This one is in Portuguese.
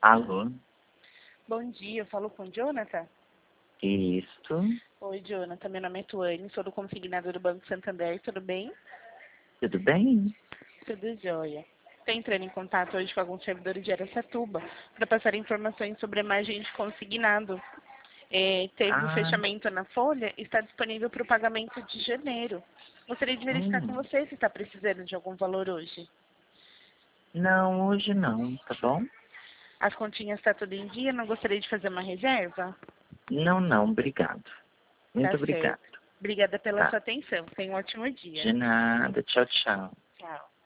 Alô? Bom dia, eu falo com o Jonathan. Isto? Oi, Jonathan, meu nome é Tuane, sou do consignado do Banco Santander, tudo bem? Tudo bem? Tudo jóia. Estou entrando em contato hoje com alguns servidores de Araçatuba para passar informações sobre a margem de consignado. Teve o Ah, fechamento na folha e está disponível para o pagamento de janeiro. Gostaria de verificar com hum. você se está precisando de algum valor hoje. Não, hoje não, tá bom? As continhas estão tudo em dia, não gostaria de fazer uma reserva? Não, não, obrigado. Tá Muito obrigado. certo. Obrigada pela Tá. sua atenção. Tenha um ótimo dia. De nada. Tchau, tchau. Tchau.